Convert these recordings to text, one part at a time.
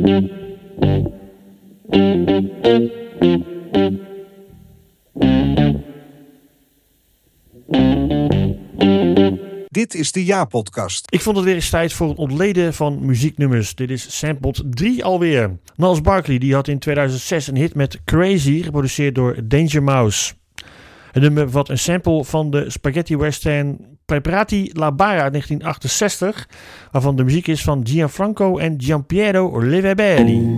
Dit is de Ja-podcast. Ik vond het weer eens tijd voor het ontleden van muzieknummers. Dit is Sampled 3 alweer. Niles Barkley die had in 2006 een hit met Crazy, geproduceerd door Danger Mouse. Het nummer bevat een sample van de spaghetti western Preparati la Bara uit 1968, waarvan de muziek is van Gianfranco en Giampiero Leverberi.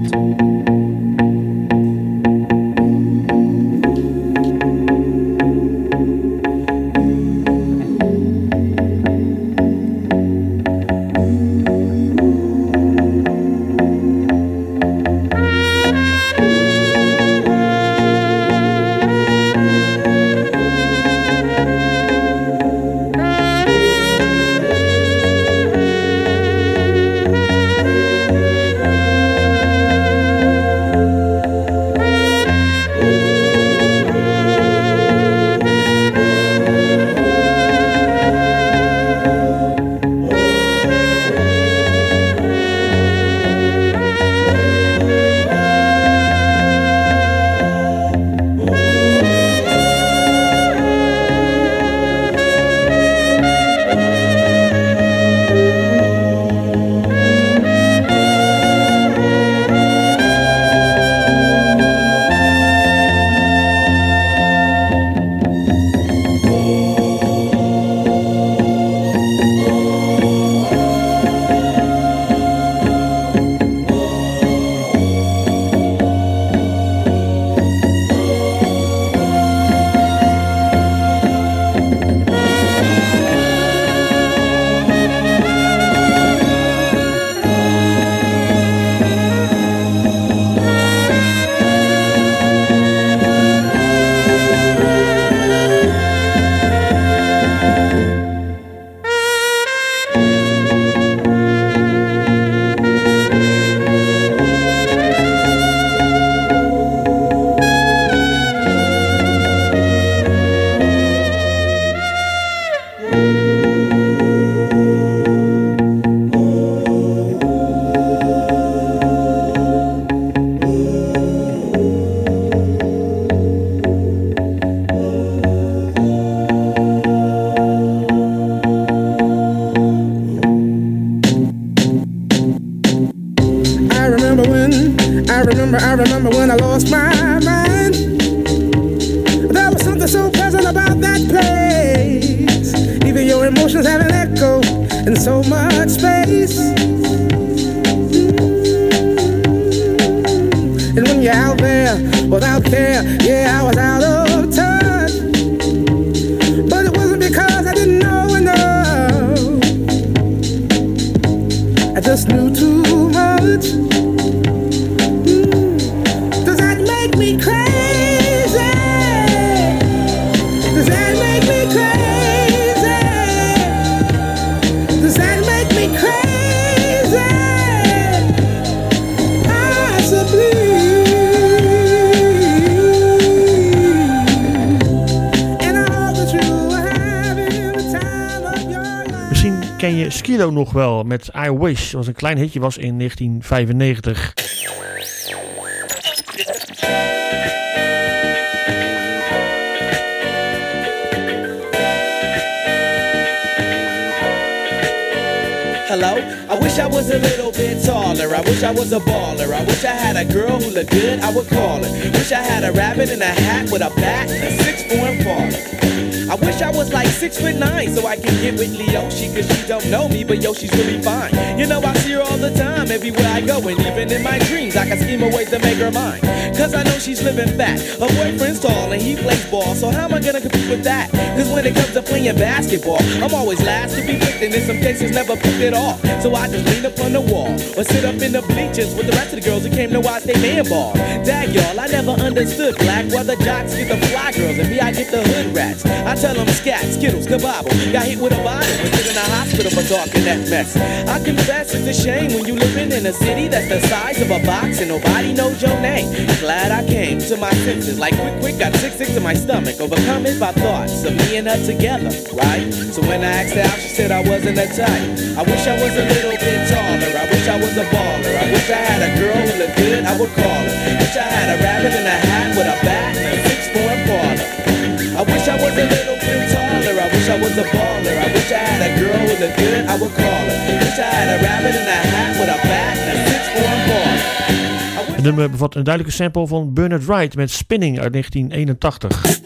I remember when I lost my mind. There was something so pleasant about that place. Even your emotions have an echo in so much space. And when you're out there without care, yeah, I was out of touch. But it wasn't because I didn't know enough. I just knew too much. Does that make me crazy? Does that make me crazy? Does that make me crazy? Possibly. And I hope that you are having the time of your life. Misschien ken je Skilo nog wel met I Wish. Dat was een klein hitje was in 1995. Hello, I wish I was a little bit taller. I wish I was a baller. I wish I had a girl who looked good, I would call her. Wish I had a rabbit in a hat with a bat and a 6'4" father. I wish I was like 6'9" so I can get with Leoshi, cause she don't know me, but yo, she's really fine. You know, I see her all the time, everywhere I go, and even in my dreams, I can scheme a ways to make her mine. Cause I know she's living fat. Her boyfriend's tall and he plays ball, so how am I gonna compete with that? Cause when it comes to playing basketball, I'm always last to be picked, and in some cases never picked at all. So I just lean up on the wall, or sit up in the bleachers with the rest of the girls who came to watch they man ball. Dag y'all, I never understood black, why the jocks get the fly girls, and me I get the hood rats. I tell them scat, skittles, kabobble, got hit with a bottle, and put in a hospital for talking that mess. I confess it's a shame when you living in a city that's the size of a box and nobody knows your name. Glad I came to my senses, like quick, got sick to my stomach, overcome it by thoughts of me and her together, right? So when I asked her out, she said I wasn't a type. I wish I was a little bit taller, I wish I was a baller, I wish I had a girl would call her. Wish I had a rabbit in a hat with a bat and a 6'4" parlor. I wish I was a little bit taller. I wish I was a baller. I wish I had a girl who looked good, I would call her. Wish I had a rabbit in a hat with a bat and a 6'4" parlor. Het nummer bevat een duidelijke sample van Bernard Wright met Spinning uit 1981.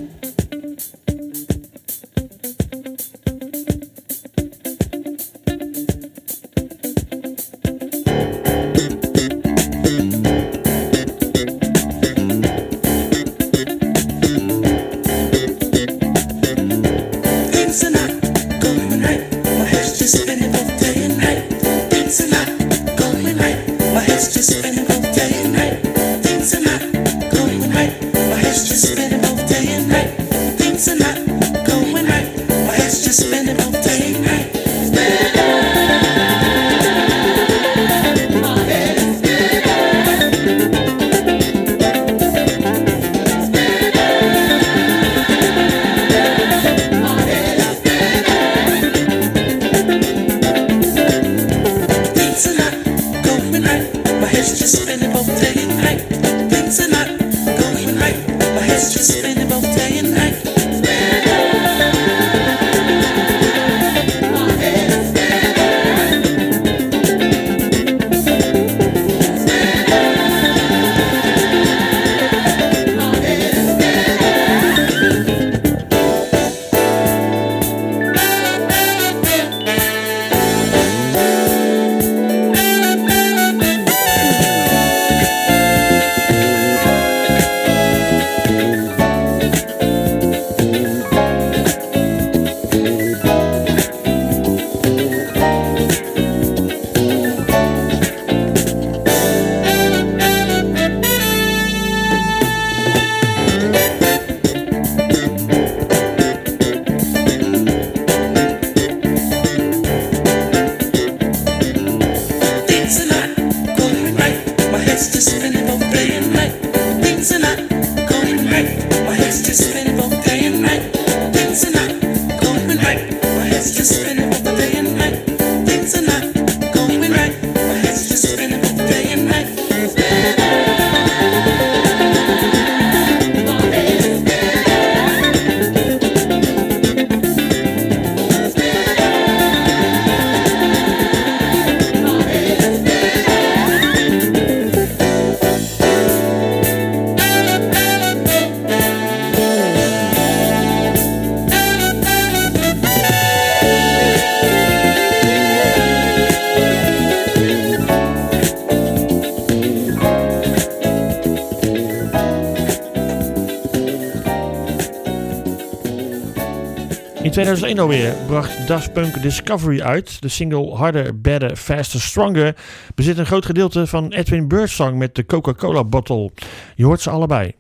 In 2001 alweer bracht Daft Punk Discovery uit. De single Harder, Better, Faster, Stronger bezit een groot gedeelte van Edwin Bird's song met de Coca-Cola bottle. Je hoort ze allebei.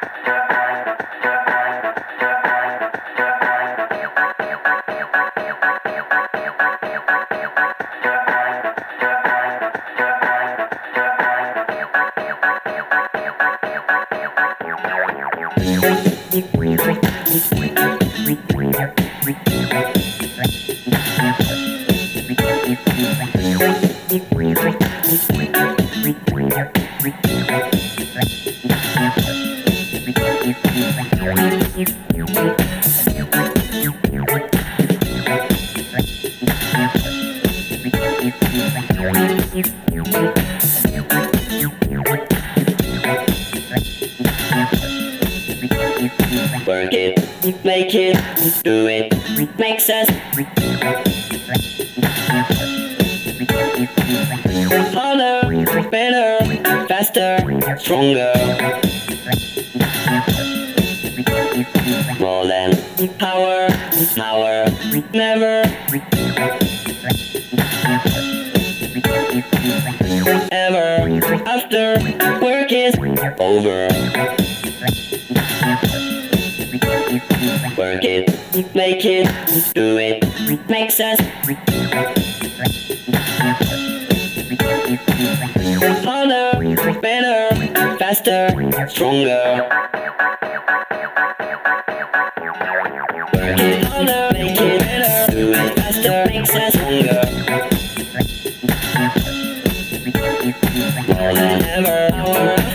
Work it, make it, do it, makes us harder, better, faster, stronger. More than power, never ever after work is over. Work it, make it, do it, makes us harder, better, faster, stronger. Work it harder, make it better, do it faster, makes us stronger. More than ever,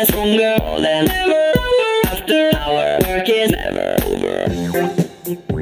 and stronger than ever. After our work is never over.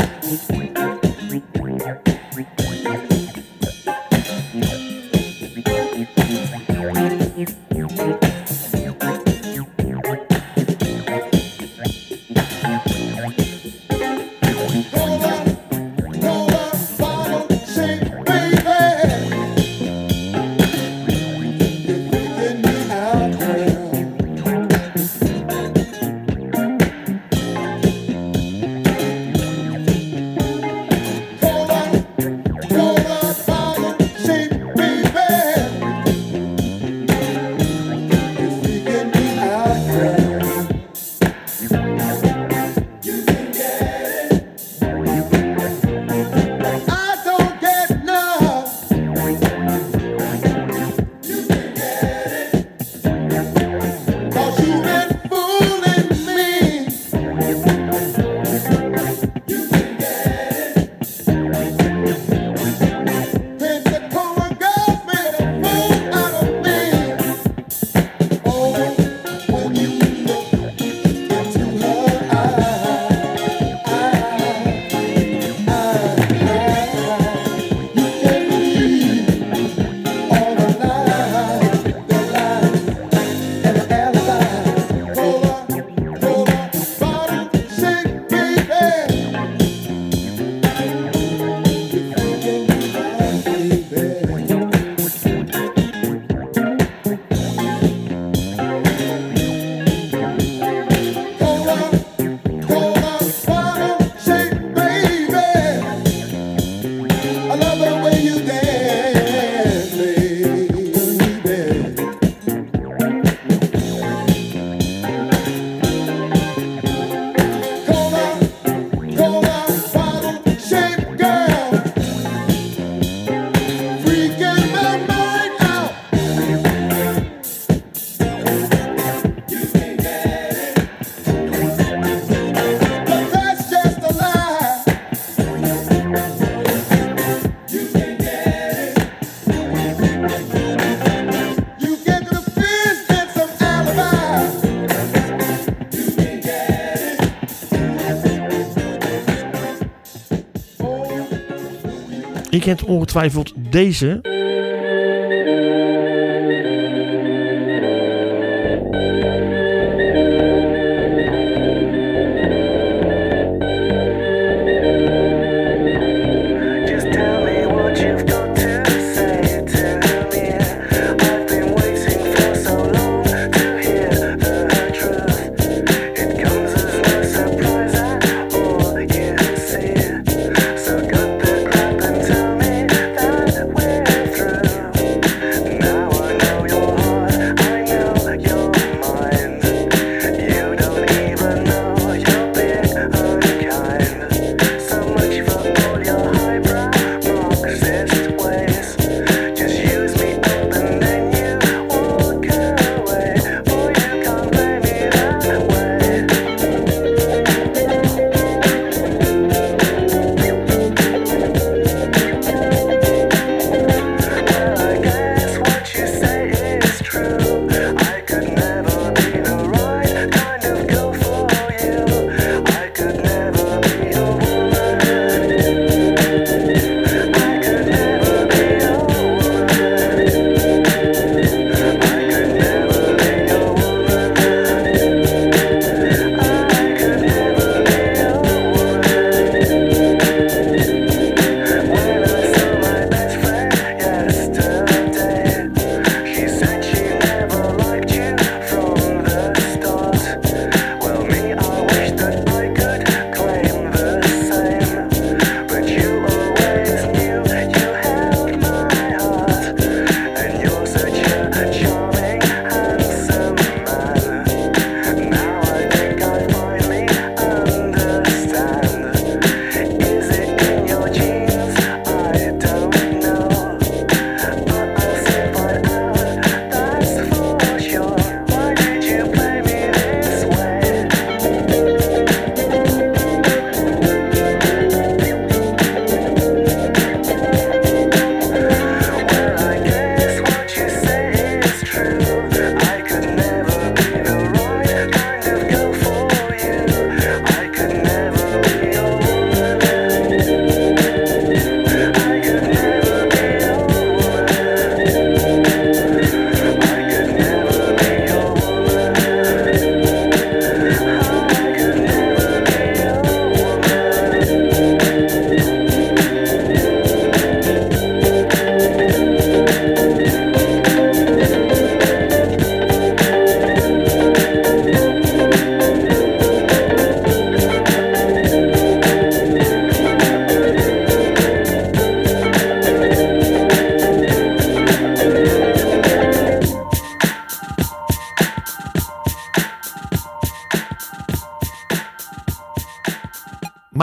Je kent ongetwijfeld deze. Where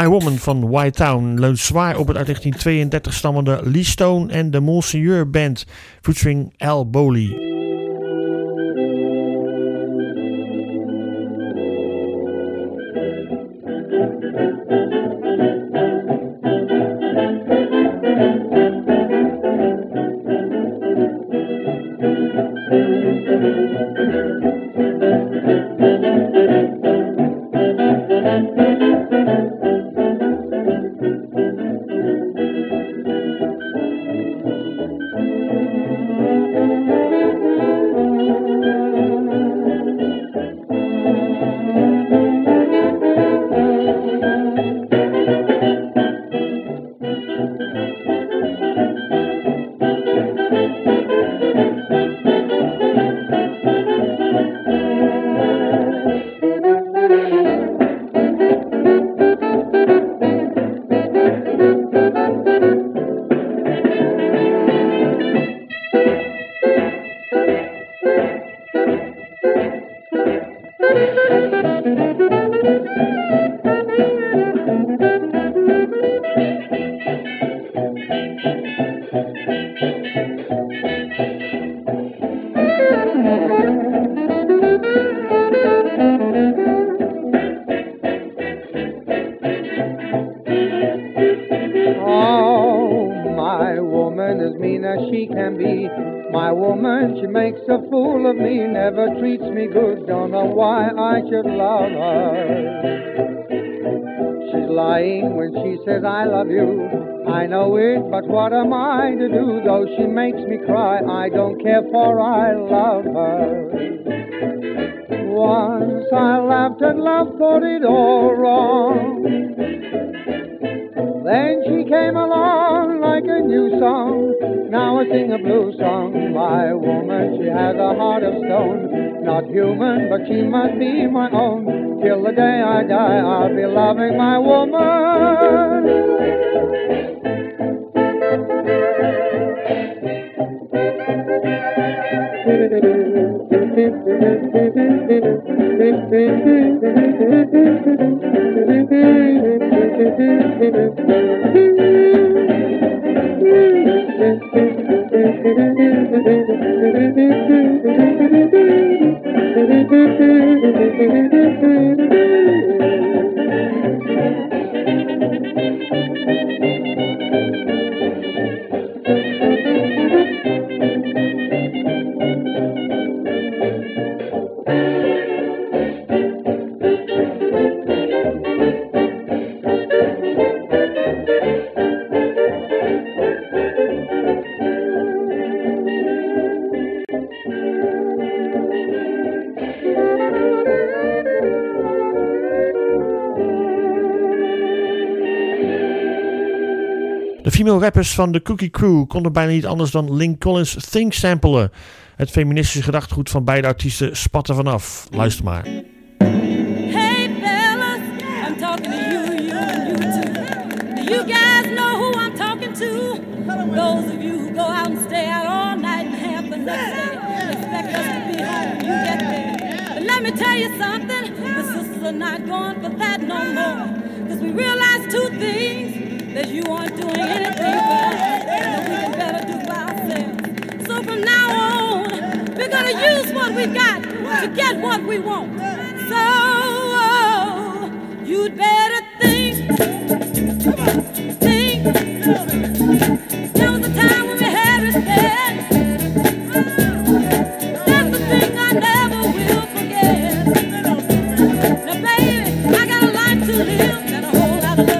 My Woman van White Town leunt zwaar op het uit 1932 stammende Lee Stone en de Monseigneur Band featuring Al Bowley. My woman, she makes a fool of me, never treats me good, don't know why I should love her. She's lying when she says I love you, I know it, but what am I to do? Though she makes me cry, I don't care, for I love her. Once I laughed at love, thought it all wrong. Then she came along like a new song. Now I sing a blue song. My woman, she has a heart of stone. Not human, but she must be my own. Till the day I die, I'll be loving my woman. De female rappers van de Cookie Crew konden bijna niet anders dan Lynn Collins' Think samplen. Het feministische gedachtegoed van beide artiesten spatte vanaf. Luister maar. Hey fellas, I'm talking to you and you too. Do you guys know who I'm talking to? Those of you who go out and stay out all night and have the next day. Expect us to be home when you get there. But let me tell you something, the sisters are not going for that no more. Cause we realize two things. That you aren't doing anything for us, and that we can better do for ourselves. So from now on, we're gonna use what we got to get what we want. So you'd better think. There was a time when we had respect. That's the thing I never will forget. Now baby, I got a life to live and a whole lot of love.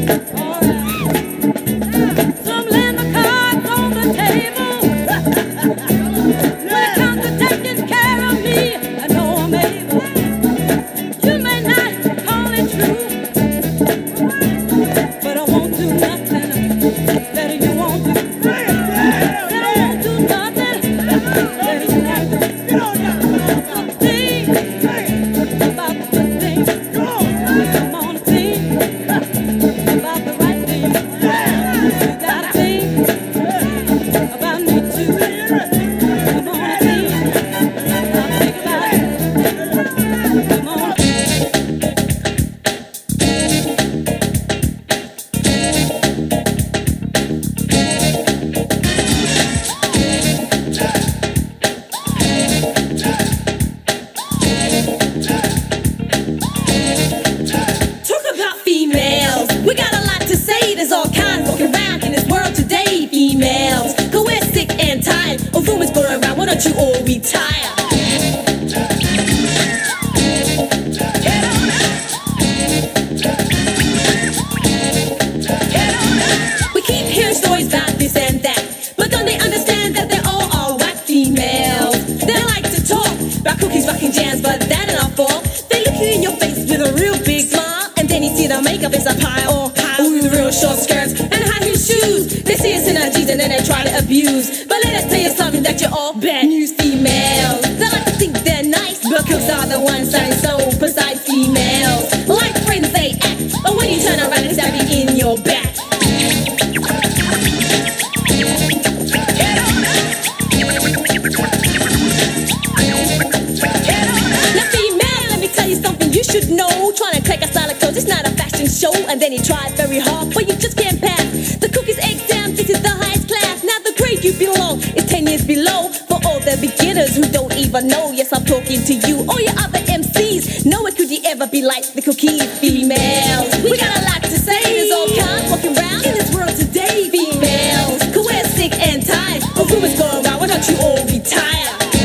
So I'm laying the cards on the table. When it comes to taking care of me, I know I'm able. You may not call it true, but I won't do nothing that you won't do. Said I won't do nothing that you won't do. Think about the good things. Come on, think about the right things. You gotta think about me too. Come on, think. Now think about it. Come on. Talk about females. We got a lot to say. There's all kinds walking around in this world today. Females, 'cause we're sick and tired of rumors going around. Why don't you all retire? We keep hearing stories about this and that, but don't they understand that they all are whack females? They like to talk about cookies, rocking jams, but that ain't our fault. They look you in your face with a real big smile, and then you see the makeup is a pile. With real short skirts and high heel shoes. They see us in our jeans and then they try to abuse. But let us tell you something that you're all bad news females. They like to think they're nice, but cooks are the ones that ain't so precise females. Like friends they act, but when you turn around and stab you in your back. Now female, let me tell you something you should know. Trying to take a style of clothes, it's not a fashion show. And then you try very hard, but you just can't pass the cookies exam. This is the highest class. Now the grade you belong is 10 years below. For all the beginners who don't even know, yes, I'm talking to you. All your other MCs, nowhere could you ever be like the cookies females. We got a lot to say. There's all kinds walking around in this world today. Females, 'cause we're sick and tired of rumors going around. Why don't you all retire?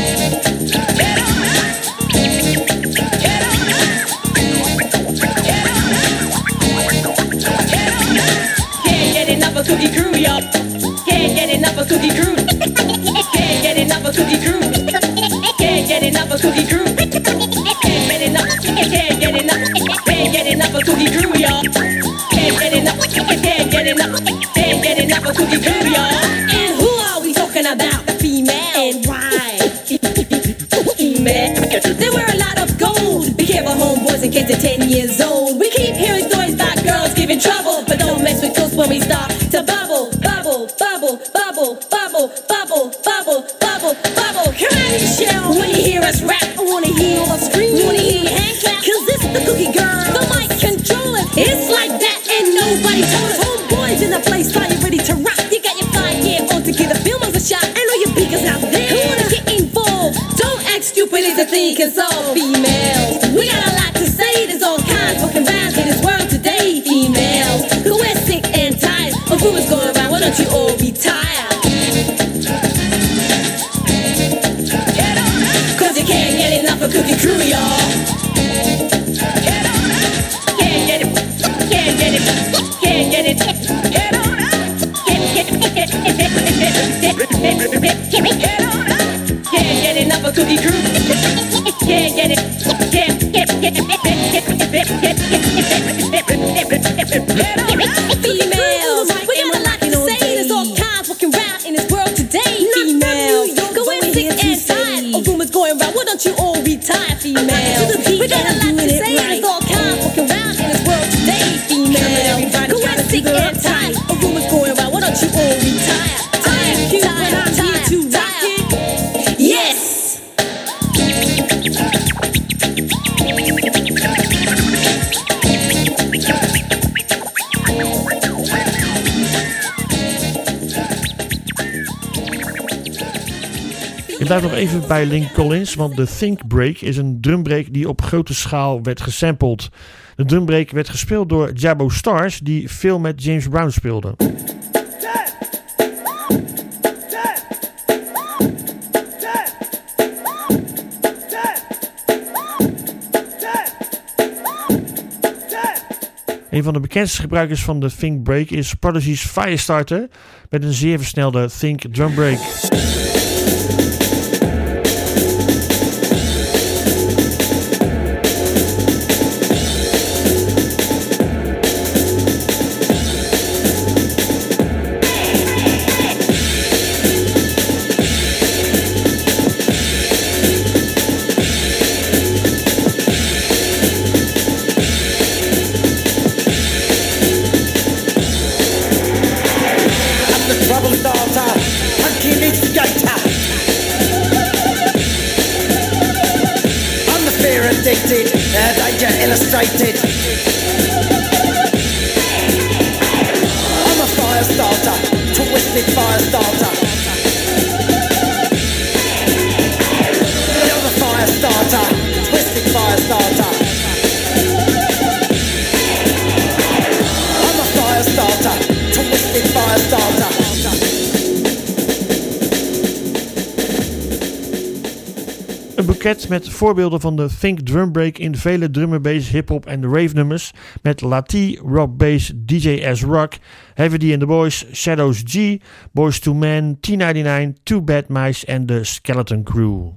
Can't get enough of Cookie Crew, y'all. Can't get enough of Cookie Crew. Can't get enough of Cookie Crew. Can't get enough of Cookie Crew. Can't get enough. Can't get enough. Can't get enough of Cookie Crew, y'all. Can't get enough. Can't get enough. Can't get enough of Cookie Crew, y'all. And who are we talking about? Female. And why? Female. They wear a lot of gold. Be careful, homeboys, in case they're 10 years old. We keep hearing stories about girls giving trouble, but don't mess with us when we start to bubble, bubble, bubble, bubble, bubble, bubble, bubble, bubble, bubble. Come on, Michelle. When you hear us rap, I wanna hear all the screams. Wanna hear your hand clap, 'cause this is the Cookie Girl. The mic controller. It's like that, and nobody told us. Homeboys in the place, are you ready to rock? You got your 5-year on to give the film a shot. And all your beakers out there who wanna get involved. Don't act stupid, it's a thing can solve. Females, we got a lot to say. There's all kinds walking around in this world today. Females, 'cause we're sick and tired of rumors going around. Why don't you all retire? 'Cause you can't get enough of Cookie Crew, y'all. Can't get it. Can't get it. Can't get it. Get on up. Can't get enough of Cookie Crew. Can't get it. Females, we got a lot to say. There's all kinds walking around in this world today. Females, 'cause we're sick and tired of rumors going around. Why don't you all retire? Females, we got a lot to say. There's all kinds walking around in this world today. Females, 'cause we're sick and tired of rumors going around. Why don't you all retire? Yes. Ik blijf nog even bij Lynn Collins, want de Think Break is een drumbreak die op grote schaal werd gesampled. De drumbreak werd gespeeld door Jabo Stars, die veel met James Brown speelde. Een van de bekendste gebruikers van de Think Break is Prodigy's Firestarter met een zeer versnelde Think Drum Break. Danger illustrated. I'm a fire starter, twisted fire starter. You're a fire starter, twisted fire starter. I'm a fire starter, twisted fire starter. Een boeket met voorbeelden van de Think Drum Break in vele drum and bass, hip-hop en rave nummers met Lati, Rob Bass, DJ S Rock, Heavy D and the Boys, Shadows G, Boys II Men, T99, Two Bad Mice en The Skeleton Crew.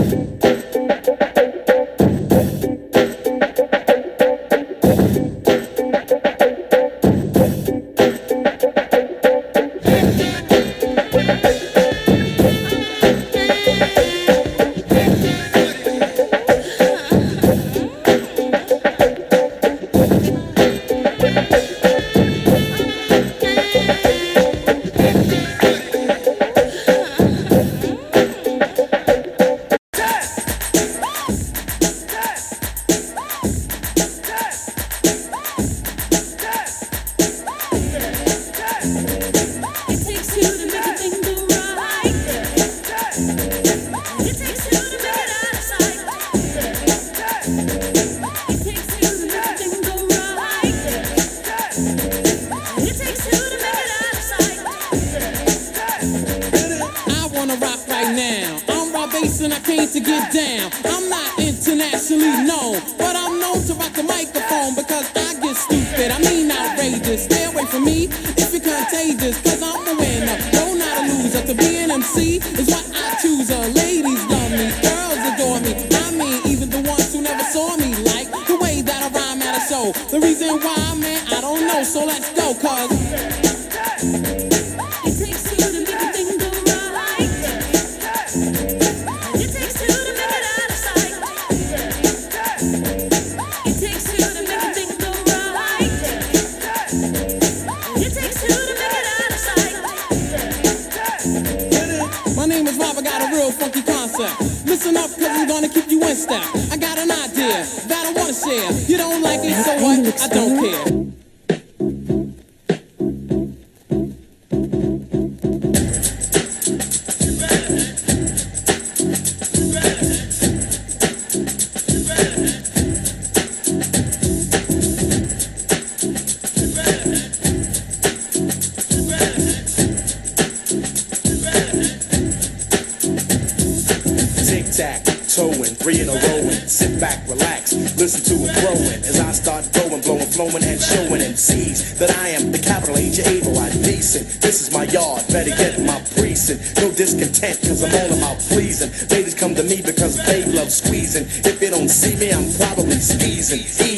Discontent, cause I'm all about pleasing. Ladies come to me because they love squeezing. If you don't see me, I'm probably squeezing.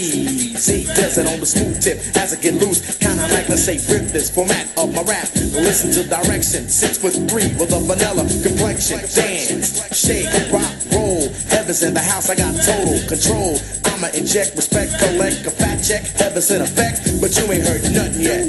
Easy, does it on the smooth tip as I get loose. Kinda like, let's say, rip this format of my rap. Listen to direction, 6'3" with a vanilla complexion. Dance, shake, rock, roll. Heaven's in the house, I got total control. I'ma inject respect, collect a fat check. Heaven's in effect, but you ain't heard nothing yet.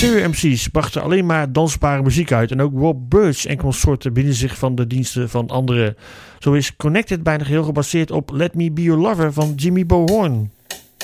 Stereo MC's brachten alleen maar dansbare muziek uit en ook Rob Birch en consorten bieden zich van de diensten van anderen. Zo is Connected bijna geheel gebaseerd op Let Me Be Your Lover van Jimmy Bo Horn.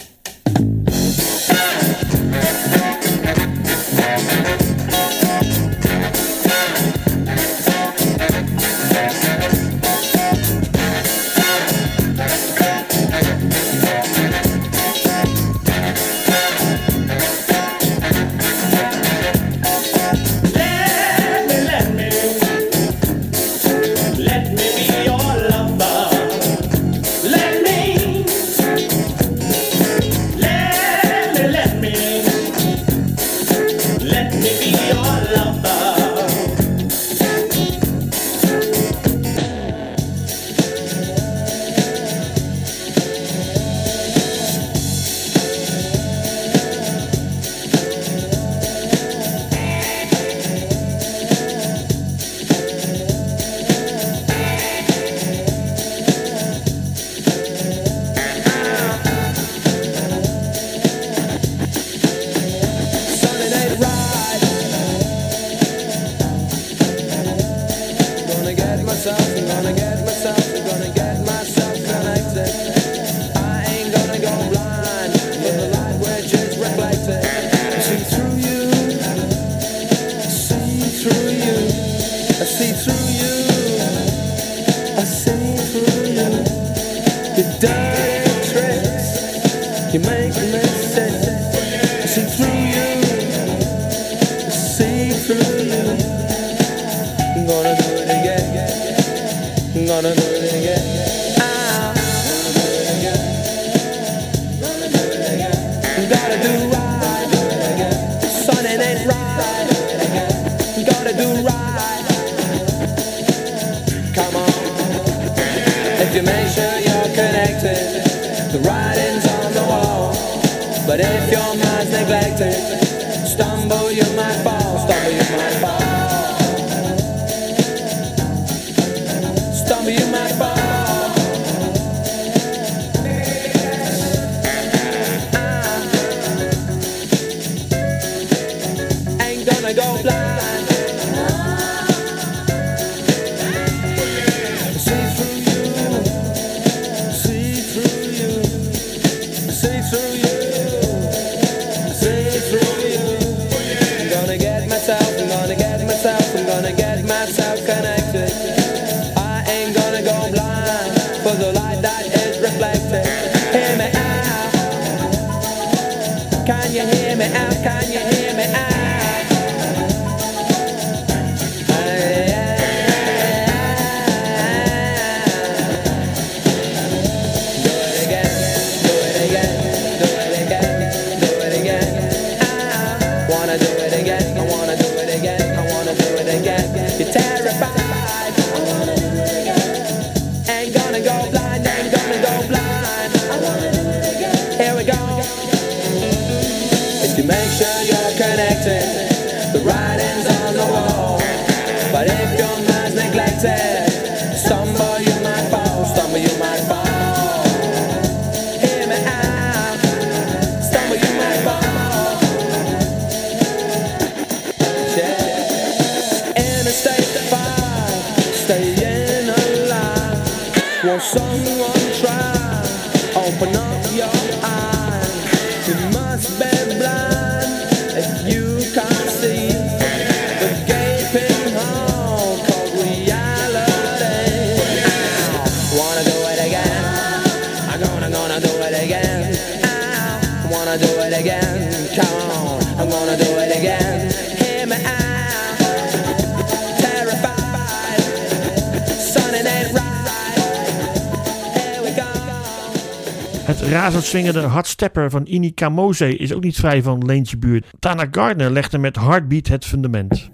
Het razendswingende hardstepper van Ini Kamoze is ook niet vrij van Leentje Buurt. Tana Gardner legde met Heartbeat het fundament.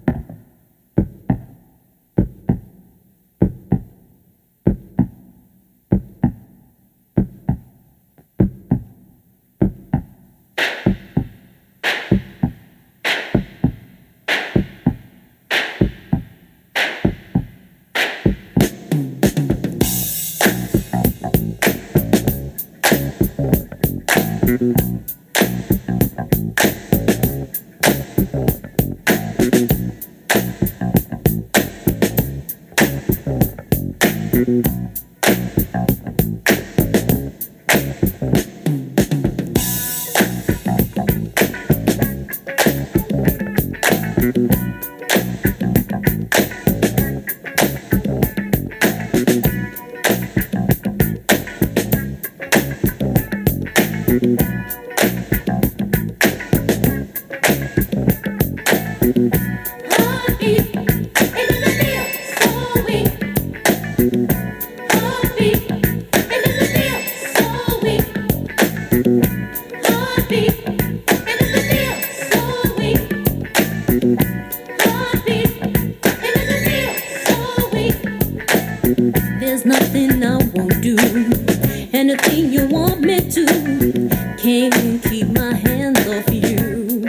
There's nothing I won't do, anything you want me to. Can't keep my hands off you.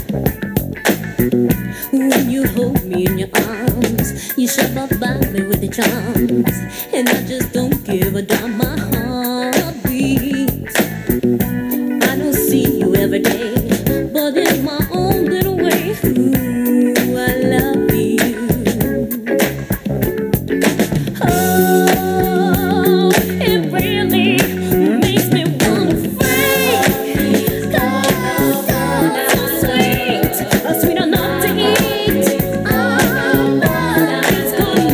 When you hold me in your arms, you shove up by me with your charms, and I just don't give a damn. My heart beats. I don't see you every day, but in my own little way, ooh, I love you. Oh, it really makes me wanna freak. So sweet, sweet enough to eat. It's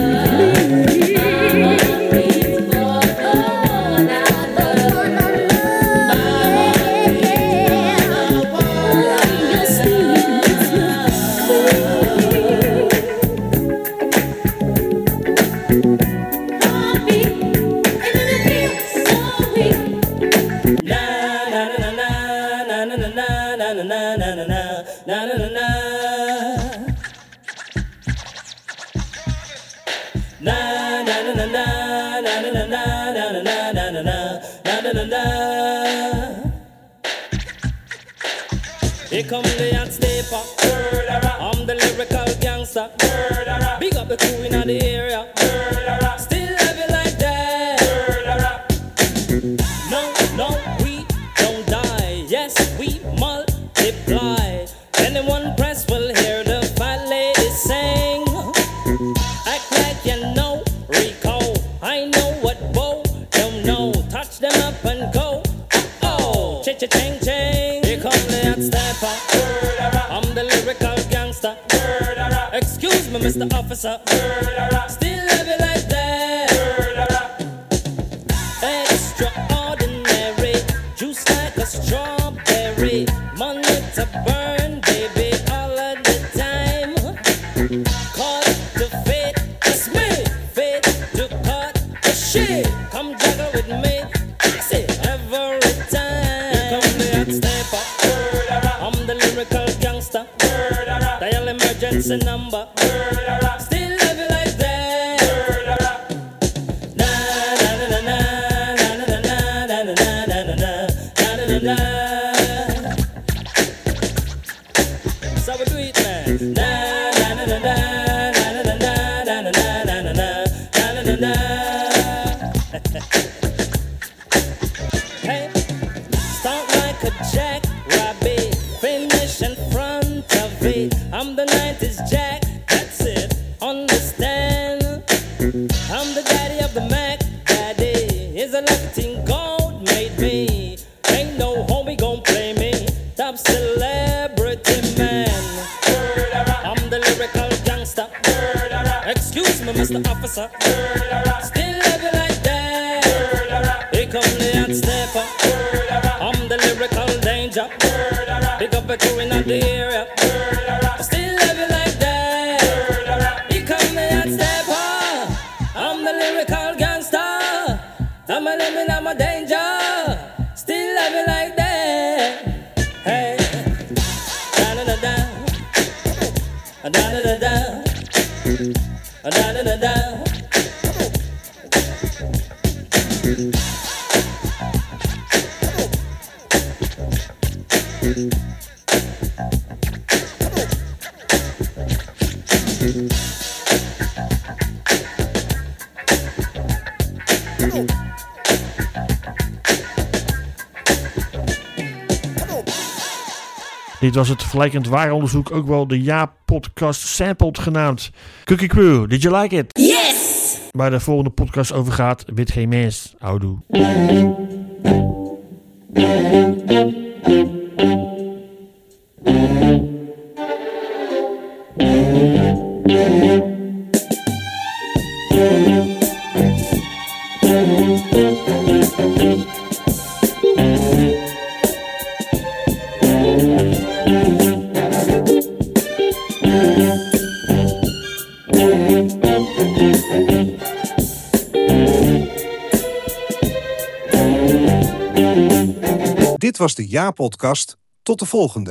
Here come the hot stepper. I'm the lyrical gangster. Big up the crew in the area. Still have it like that. No, we don't die. Yes, we multiply. Anyone press will hear the fat lady sing. Act like you know, Rico. I know what Bo don't know. Touch them up and go. Oh, ching ching. Here come the hot stepper. I'm the lyrical gangster. Excuse me, Mr. Officer. Still have it like that. Extraordinary. Juice like a strawberry. Money to burn, baby, all of the time. Cut to fit, it's me. Fit to cut the shit. Come juggle with me. Fix it every time. Here come the hot stepper. I'm the lyrical gangster. Dial emergency number. Still have it like that. Na na na na na na na na na na na na na na. So we do it, man. Na na na na na na na na na na na na na na. Hey, start like a jackrabbit, finish in front of it. I'm the 90s Jack, that's it. Understand? I'm the daddy of the Mac. Daddy is a lifting gold made me. Ain't no homie gon' play me. Top celebrity man. I'm the lyrical gangster. Excuse me, Mr. Officer. Still have it like that. Here come the hot stepper. I'm the lyrical danger. Pick up a crew in the area. Still have it like that. Here come the hot stepper. I'm the lyrical gangster. I'm a living, I'm a danger. Still have it like that. Hey, da da da da, da da da da, da da da da. Dit was het vergelijkend ware onderzoek, ook wel de Ja-podcast Sampled genaamd. Cookie Crew, did you like it? Yes! waar de volgende podcast over gaat, weet geen mens. Houdoe. Dit was de Ja-podcast. Tot de volgende.